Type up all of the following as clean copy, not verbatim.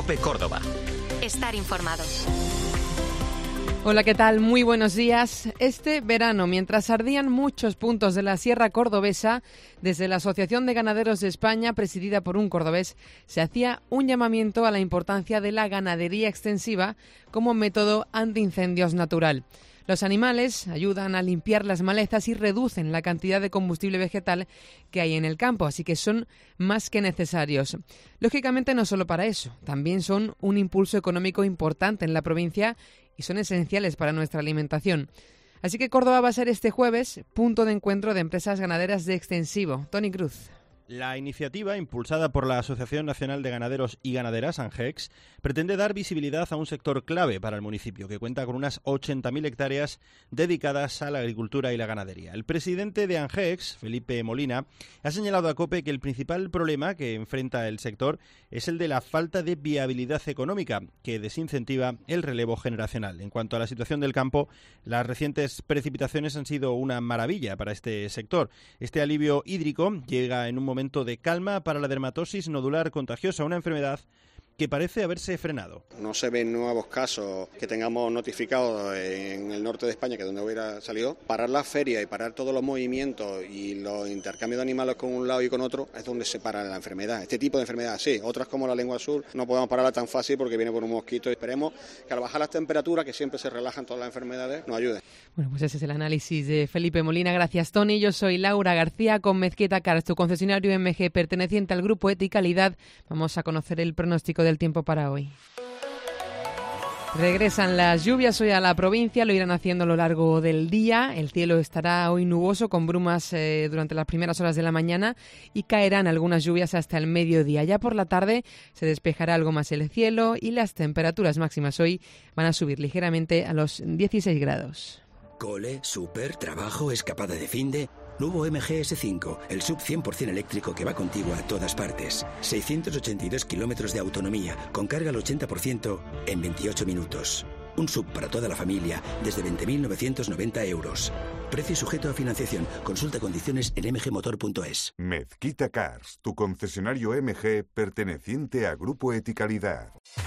COPE Córdoba. Estar informado. Hola, ¿qué tal? Muy buenos días. Este verano, mientras ardían muchos puntos de la Sierra Cordobesa, desde la Asociación de Ganaderos de España, presidida por un cordobés, se hacía un llamamiento a la importancia de la ganadería extensiva como método antiincendios natural. Los animales ayudan a limpiar las malezas y reducen la cantidad de combustible vegetal que hay en el campo, así que son más que necesarios. Lógicamente, no solo para eso, también son un impulso económico importante en la provincia y son esenciales para nuestra alimentación. Así que Córdoba va a ser este jueves punto de encuentro de empresas ganaderas de extensivo. Tony Cruz. La iniciativa, impulsada por la Asociación Nacional de Ganaderos y Ganaderas, ANGEX, pretende dar visibilidad a un sector clave para el municipio, que cuenta con unas 80.000 hectáreas dedicadas a la agricultura y la ganadería. El presidente de ANGEX, Felipe Molina, ha señalado a COPE que el principal problema que enfrenta el sector es el de la falta de viabilidad económica, que desincentiva el relevo generacional. En cuanto a la situación del campo, las recientes precipitaciones han sido una maravilla para este sector. Este alivio hídrico llega en un momento de calma para la dermatosis nodular contagiosa, una enfermedad que parece haberse frenado. No se ven nuevos casos que tengamos notificados en el norte de España, que es donde hubiera salido. Parar la feria y parar todos los movimientos y los intercambios de animales con un lado y con otro es donde se para la enfermedad. Este tipo de enfermedad, sí. Otras como la lengua azul no podemos pararla tan fácil porque viene por un mosquito. Esperemos que al bajar las temperaturas, que siempre se relajan todas las enfermedades, nos ayude. Bueno, pues ese es el análisis de Felipe Molina. Gracias, Tony. Yo soy Laura García con Mezquita Cars, tu concesionario MG perteneciente al grupo Eticalidad. Vamos a conocer el pronóstico del tiempo para hoy. Regresan las lluvias hoy a la provincia, lo irán haciendo a lo largo del día. El cielo estará hoy nuboso con brumas durante las primeras horas de la mañana y caerán algunas lluvias hasta el mediodía. Ya por la tarde se despejará algo más el cielo y las temperaturas máximas hoy van a subir ligeramente a los 16 grados. Cole, súper, trabajo, escapada de finde. Nuevo MG S5, el sub 100% eléctrico que va contigo a todas partes. 682 kilómetros de autonomía, con carga al 80% en 28 minutos. Un sub para toda la familia, desde 20.990 euros. Precio sujeto a financiación. Consulta condiciones en mgmotor.es. Mezquita Cars, tu concesionario MG perteneciente a Grupo Eticalidad.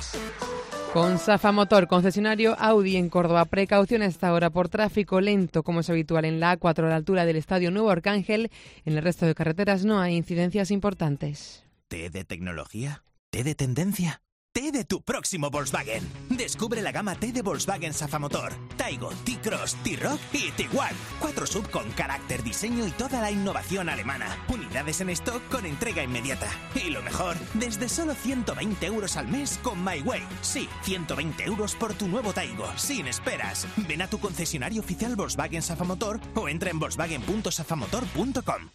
Con Safa Motor, concesionario Audi en Córdoba. Precaución a esta hora por tráfico lento, como es habitual en la A4 a la altura del Estadio Nuevo Arcángel. En el resto de carreteras no hay incidencias importantes. ¿Té de tecnología? ¿Té de tendencia? Té de tu próximo Volkswagen. Descubre la gama T de Volkswagen Safa Motor. Taigo, T-Cross, T-Roc y Tiguan. 4 sub con carácter, diseño y toda la innovación alemana. Unidades en stock con entrega inmediata. Y lo mejor, desde solo 120 euros al mes con MyWay. Sí, 120 euros por tu nuevo Taigo, sin esperas. Ven a tu concesionario oficial Volkswagen Safa Motor o entra en volkswagen.safamotor.com.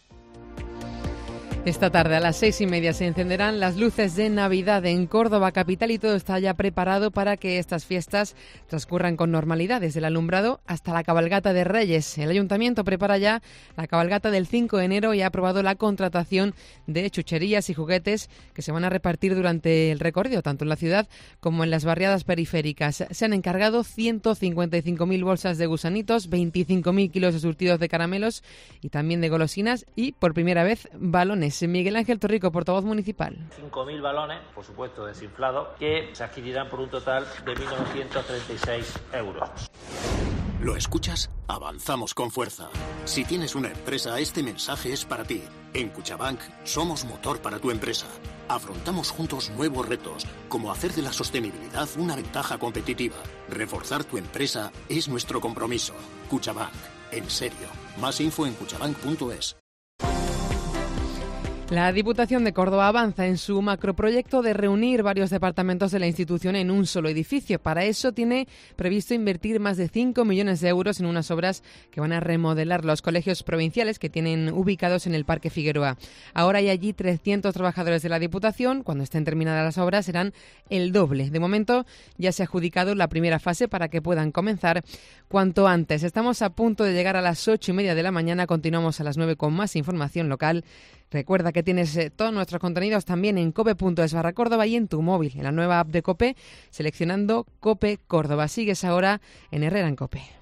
Esta tarde a las 6:30 se encenderán las luces de Navidad en Córdoba capital y todo está ya preparado para que estas fiestas transcurran con normalidad, desde el alumbrado hasta la cabalgata de Reyes. El Ayuntamiento prepara ya la cabalgata del 5 de enero y ha aprobado la contratación de chucherías y juguetes que se van a repartir durante el recorrido, tanto en la ciudad como en las barriadas periféricas. Se han encargado 155.000 bolsas de gusanitos, 25.000 kilos de surtidos de caramelos y también de golosinas y, por primera vez, balones. Miguel Ángel Torrico, portavoz municipal. 5.000 balones, por supuesto desinflados, que se adquirirán por un total de 1.936 euros. ¿Lo escuchas? Avanzamos con fuerza. Si tienes una empresa, este mensaje es para ti. En Cuchabank somos motor para tu empresa. Afrontamos juntos nuevos retos, como hacer de la sostenibilidad una ventaja competitiva. Reforzar tu empresa es nuestro compromiso. Cuchabank, en serio. Más info en cuchabank.es. La Diputación de Córdoba avanza en su macroproyecto de reunir varios departamentos de la institución en un solo edificio. Para eso tiene previsto invertir más de 5 millones de euros en unas obras que van a remodelar los colegios provinciales que tienen ubicados en el Parque Figueroa. Ahora hay allí 300 trabajadores de la Diputación. Cuando estén terminadas las obras serán el doble. De momento ya se ha adjudicado la primera fase para que puedan comenzar cuanto antes. Estamos a punto de llegar a las 8:30 de la mañana. Continuamos a las 9 con más información local. Recuerda que tienes todos nuestros contenidos también en cope.es/Córdoba y en tu móvil, en la nueva app de COPE, seleccionando COPE Córdoba. Sigues ahora en Herrera en COPE.